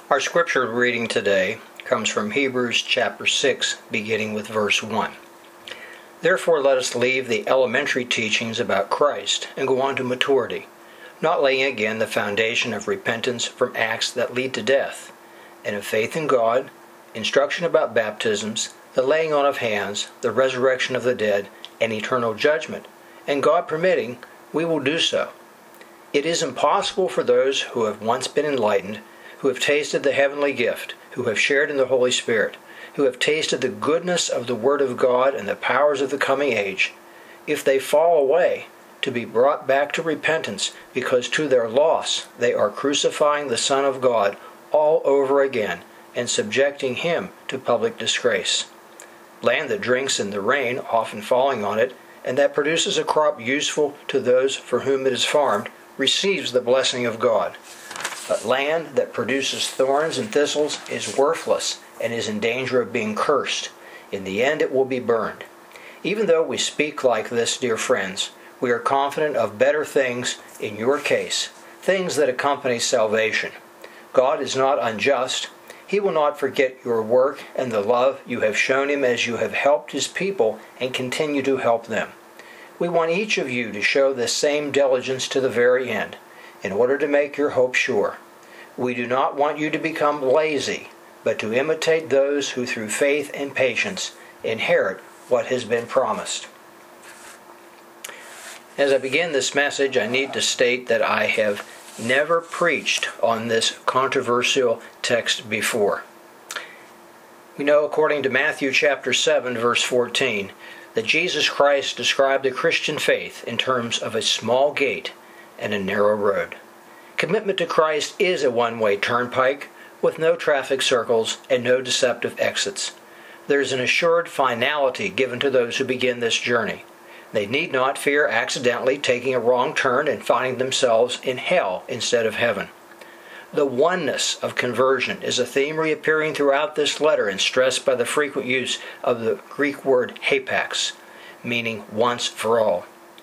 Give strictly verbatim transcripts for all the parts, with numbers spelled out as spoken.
Our scripture reading today comes from Hebrews chapter six, beginning with verse one. Therefore let us leave the elementary teachings about Christ and go on to maturity, not laying again the foundation of repentance from acts that lead to death, and of faith in God, instruction about baptisms, the laying on of hands, the resurrection of the dead, and eternal judgment, and God permitting, we will do so. It is impossible for those who have once been enlightened, who have tasted the heavenly gift, who have shared in the Holy Spirit, who have tasted the goodness of the Word of God and the powers of the coming age, if they fall away, to be brought back to repentance, because to their loss they are crucifying the Son of God all over again and subjecting Him to public disgrace. Land that drinks in the rain, often falling on it, and that produces a crop useful to those for whom it is farmed, receives the blessing of God. But land that produces thorns and thistles is worthless and is in danger of being cursed. In the end it will be burned. Even though we speak like this, dear friends, we are confident of better things in your case, things that accompany salvation. God is not unjust. He will not forget your work and the love you have shown Him as you have helped His people and continue to help them. We want each of you to show this same diligence to the very end, in order to make your hope sure. We do not want you to become lazy, but to imitate those who through faith and patience inherit what has been promised. As I begin this message, I need to state that I have never preached on this controversial text before. We know, according to Matthew chapter seven, verse fourteen, that Jesus Christ described the Christian faith in terms of a small gate and a narrow road. Commitment to Christ is a one-way turnpike with no traffic circles and no deceptive exits. There is an assured finality given to those who begin this journey. They need not fear accidentally taking a wrong turn and finding themselves in hell instead of heaven. The oneness of conversion is a theme reappearing throughout this letter and stressed by the frequent use of the Greek word hapax, meaning once for all.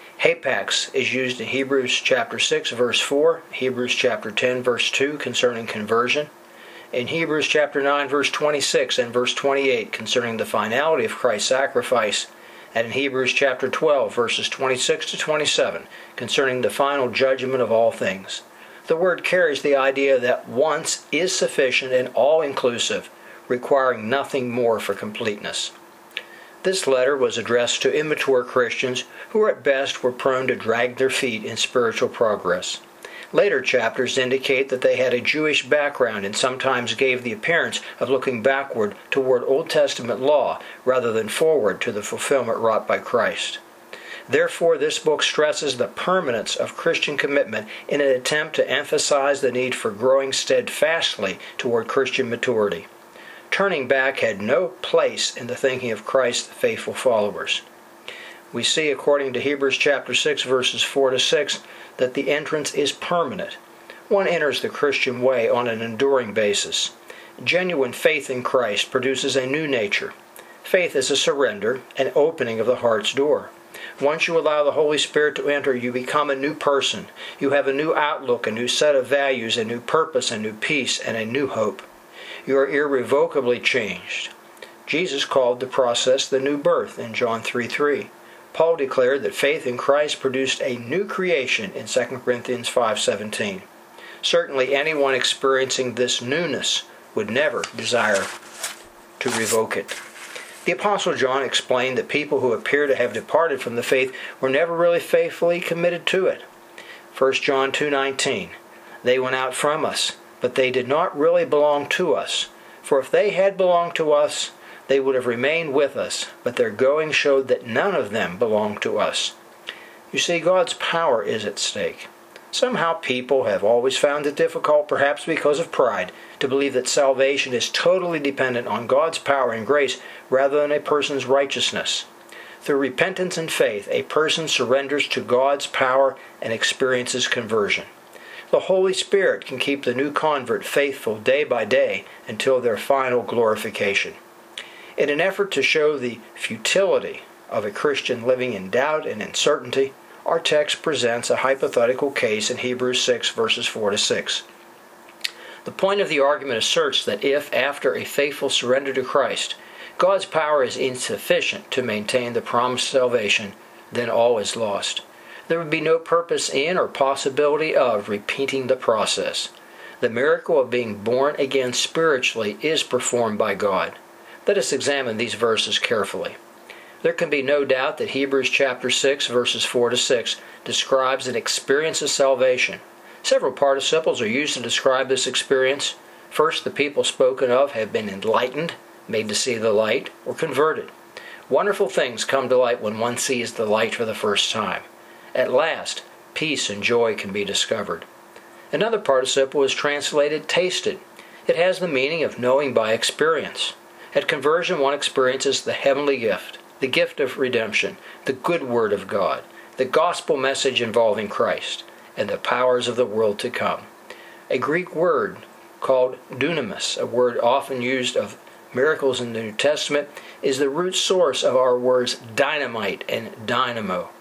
Hapax is used in Hebrews chapter six, verse four, Hebrews chapter ten, verse two, concerning conversion, in Hebrews chapter nine, verse twenty-six and verse twenty-eight, concerning the finality of Christ's sacrifice, and in Hebrews chapter twelve, verses twenty-six to twenty-seven, concerning the final judgment of all things. The word carries the idea that once is sufficient and all-inclusive, requiring nothing more for completeness. This letter was addressed to immature Christians who at best were prone to drag their feet in spiritual progress. Later chapters indicate that they had a Jewish background and sometimes gave the appearance of looking backward toward Old Testament law rather than forward to the fulfillment wrought by Christ. Therefore, this book stresses the permanence of Christian commitment in an attempt to emphasize the need for growing steadfastly toward Christian maturity. Turning back had no place in the thinking of Christ's faithful followers. We see, according to Hebrews chapter six, verses four to six, that the entrance is permanent. One enters the Christian way on an enduring basis. Genuine faith in Christ produces a new nature. Faith is a surrender, an opening of the heart's door. Once you allow the Holy Spirit to enter, you become a new person. You have a new outlook, a new set of values, a new purpose, a new peace, and a new hope. You are irrevocably changed. Jesus called the process the new birth in John three three. Paul declared that faith in Christ produced a new creation in Second Corinthians five seventeen. Certainly anyone experiencing this newness would never desire to revoke it. The Apostle John explained that people who appear to have departed from the faith were never really faithfully committed to it. First John two nineteen, they went out from us, but they did not really belong to us. For if they had belonged to us, they would have remained with us, but their going showed that none of them belonged to us. You see, God's power is at stake. Somehow people have always found it difficult, perhaps because of pride, to believe that salvation is totally dependent on God's power and grace rather than a person's righteousness. Through repentance and faith, a person surrenders to God's power and experiences conversion. The Holy Spirit can keep the new convert faithful day by day until their final glorification. In an effort to show the futility of a Christian living in doubt and uncertainty, our text presents a hypothetical case in Hebrews six, verses four to six. The point of the argument asserts that if, after a faithful surrender to Christ, God's power is insufficient to maintain the promised salvation, then all is lost. There would be no purpose in or possibility of repeating the process. The miracle of being born again spiritually is performed by God. Let us examine these verses carefully. There can be no doubt that Hebrews chapter six, verses four to six, describes an experience of salvation. Several participles are used to describe this experience. First, the people spoken of have been enlightened, made to see the light, or converted. Wonderful things come to light when one sees the light for the first time. At last, peace and joy can be discovered. Another participle is translated tasted. It has the meaning of knowing by experience. At conversion, one experiences the heavenly gift, the gift of redemption, the good word of God, the gospel message involving Christ, and the powers of the world to come. A Greek word called dunamis, a word often used of miracles in the New Testament, is the root source of our words dynamite and dynamo.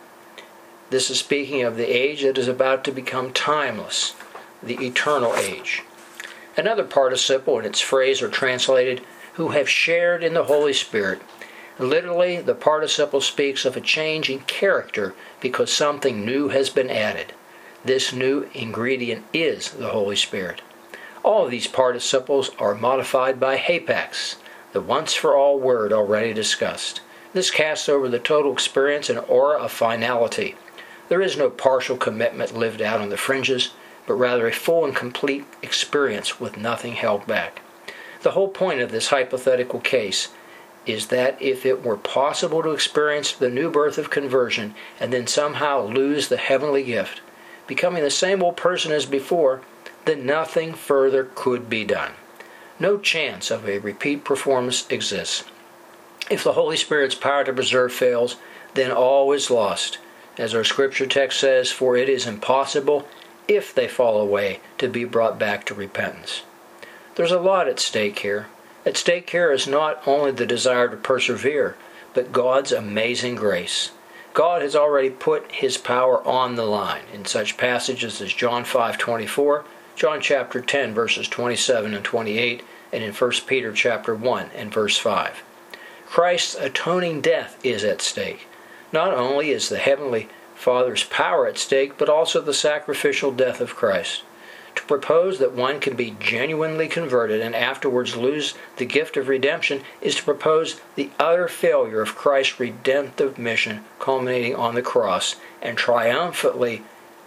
This is speaking of the age that is about to become timeless, the eternal age. Another participle in its phrase are translated, who have shared in the Holy Spirit. Literally, the participle speaks of a change in character because something new has been added. This new ingredient is the Holy Spirit. All of these participles are modified by hapax, the once-for-all word already discussed. This casts over the total experience an aura of finality. There is no partial commitment lived out on the fringes, but rather a full and complete experience with nothing held back. The whole point of this hypothetical case is that if it were possible to experience the new birth of conversion and then somehow lose the heavenly gift, becoming the same old person as before, then nothing further could be done. No chance of a repeat performance exists. If the Holy Spirit's power to preserve fails, then all is lost. As our scripture text says, for it is impossible, if they fall away, to be brought back to repentance. There's a lot at stake here. At stake here is not only the desire to persevere, but God's amazing grace. God has already put His power on the line in such passages as John five twenty-four, John chapter ten, verses twenty-seven and twenty-eight, and in First Peter chapter one and verse five. Christ's atoning death is at stake. Not only is the Heavenly Father's power at stake, but also the sacrificial death of Christ. To propose that one can be genuinely converted and afterwards lose the gift of redemption is to propose the utter failure of Christ's redemptive mission culminating on the cross and triumphantly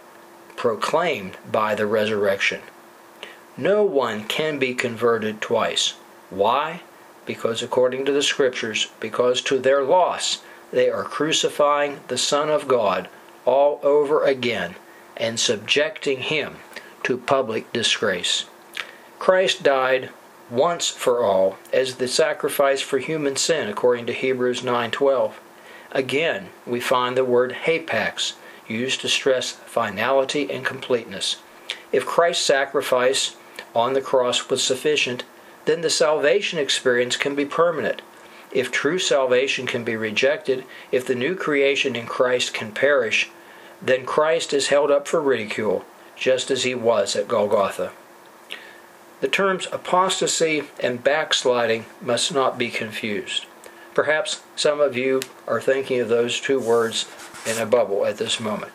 proclaimed by the resurrection. No one can be converted twice. Why? Because according to the Scriptures, because to their loss, they are crucifying the Son of God all over again and subjecting Him to public disgrace. Christ died once for all as the sacrifice for human sin, according to Hebrews nine twelve. Again, we find the word hapax, used to stress finality and completeness. If Christ's sacrifice on the cross was sufficient, then the salvation experience can be permanent. If true salvation can be rejected, if the new creation in Christ can perish, then Christ is held up for ridicule, just as He was at Golgotha. The terms apostasy and backsliding must not be confused. Perhaps some of you are thinking of those two words in a bubble at this moment.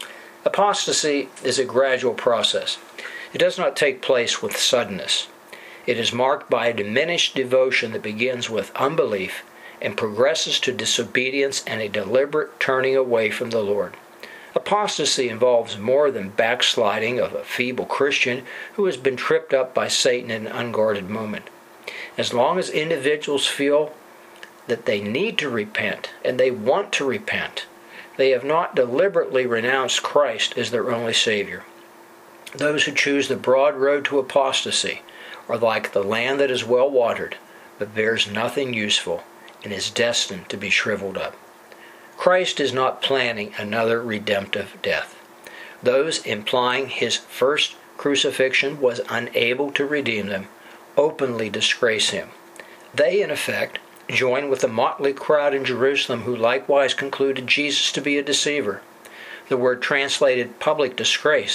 Apostasy is a gradual process. It does not take place with suddenness. It is marked by a diminished devotion that begins with unbelief and progresses to disobedience and a deliberate turning away from the Lord. Apostasy involves more than backsliding of a feeble Christian who has been tripped up by Satan in an unguarded moment. As long as individuals feel that they need to repent and they want to repent, they have not deliberately renounced Christ as their only Savior. Those who choose the broad road to apostasy are like the land that is well watered, but bears nothing useful, and is destined to be shriveled up. Christ is not planning another redemptive death. Those implying His first crucifixion was unable to redeem them openly disgrace Him. They, in effect, join with the motley crowd in Jerusalem who likewise concluded Jesus to be a deceiver. The word translated public disgrace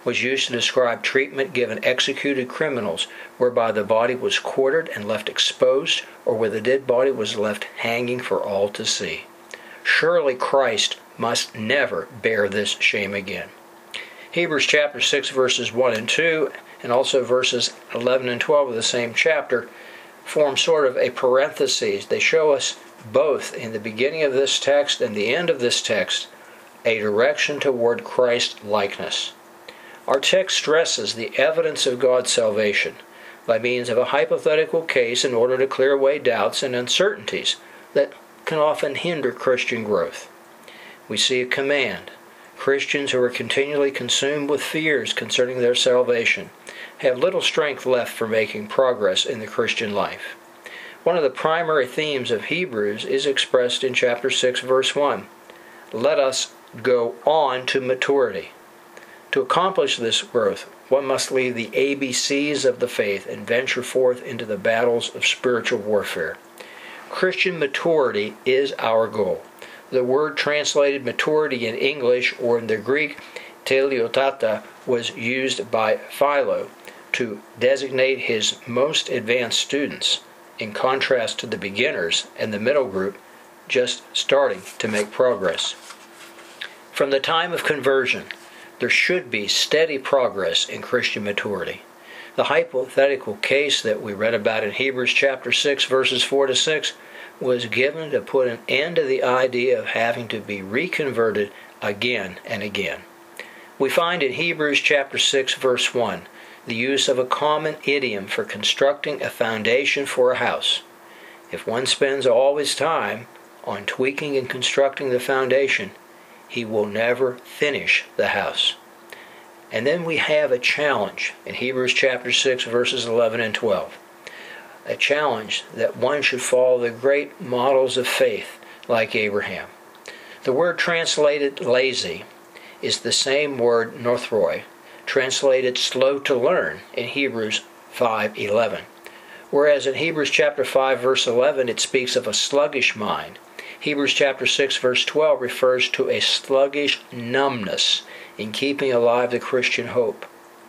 was used to describe treatment given executed criminals whereby the body was quartered and left exposed, or where the dead body was left hanging for all to see. Surely Christ must never bear this shame again. Hebrews chapter six verses one and two, and also verses eleven and twelve of the same chapter, form sort of a parenthesis. They show us both in the beginning of this text and the end of this text a direction toward Christ likeness. Our text stresses the evidence of God's salvation by means of a hypothetical case in order to clear away doubts and uncertainties that can often hinder Christian growth. We see a command. Christians who are continually consumed with fears concerning their salvation have little strength left for making progress in the Christian life. One of the primary themes of Hebrews is expressed in chapter six, verse one. Let us go on to maturity. To accomplish this growth, one must leave the A B Cs of the faith and venture forth into the battles of spiritual warfare. Christian maturity is our goal. The word translated maturity in English or in the Greek, teleotata, was used by Philo to designate his most advanced students, in contrast to the beginners and the middle group just starting to make progress. From the time of conversion, there should be steady progress in Christian maturity. The hypothetical case that we read about in Hebrews chapter six, verses four to six, was given to put an end to the idea of having to be reconverted again and again. We find in Hebrews chapter six, verse one, the use of a common idiom for constructing a foundation for a house. If one spends all his time on tweaking and constructing the foundation, he will never finish the house. And then we have a challenge in Hebrews chapter six, verses eleven and twelve. A challenge that one should follow the great models of faith like Abraham. The word translated lazy is the same word northroi, translated slow to learn in Hebrews five eleven. Whereas in Hebrews chapter five, verse eleven, it speaks of a sluggish mind. Hebrews chapter six, verse twelve refers to a sluggish numbness in keeping alive the Christian hope.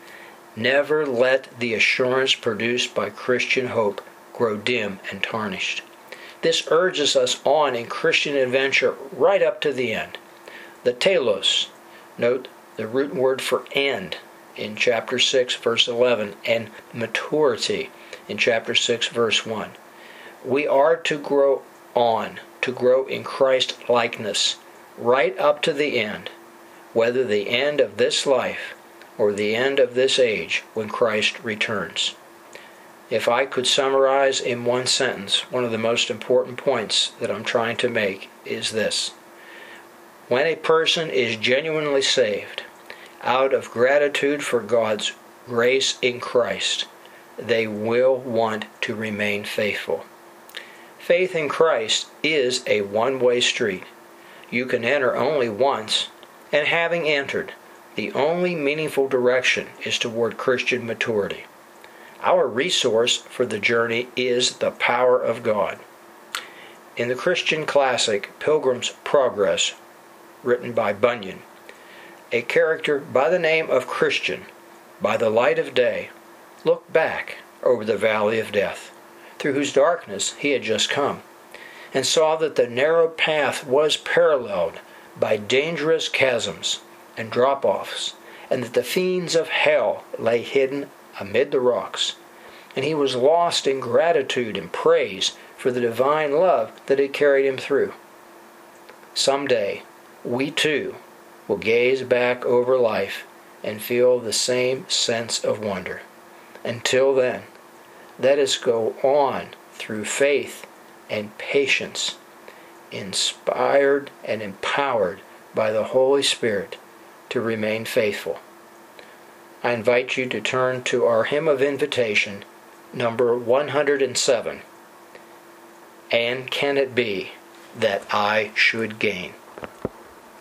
Never let the assurance produced by Christian hope grow dim and tarnished. This urges us on in Christian adventure right up to the end. The telos, note the root word for end in chapter six, verse eleven, and maturity in chapter six, verse one. We are to grow on, to grow in Christ likeness, right up to the end, whether the end of this life or the end of this age when Christ returns. If I could summarize in one sentence, one of the most important points that I'm trying to make is this. When a person is genuinely saved, out of gratitude for God's grace in Christ, they will want to remain faithful. Faith in Christ is a one-way street. You can enter only once, and having entered, the only meaningful direction is toward Christian maturity. Our resource for the journey is the power of God. In the Christian classic Pilgrim's Progress, written by Bunyan, a character by the name of Christian, by the light of day, looked back over the valley of death, through whose darkness he had just come, and saw that the narrow path was paralleled by dangerous chasms and drop-offs, and that the fiends of hell lay hidden amid the rocks. And he was lost in gratitude and praise for the divine love that had carried him through. Someday, we too will gaze back over life and feel the same sense of wonder. Until then, let us go on through faith and patience, inspired and empowered by the Holy Spirit to remain faithful. I invite you to turn to our hymn of invitation, number one hundred seven. And can it be that I should gain?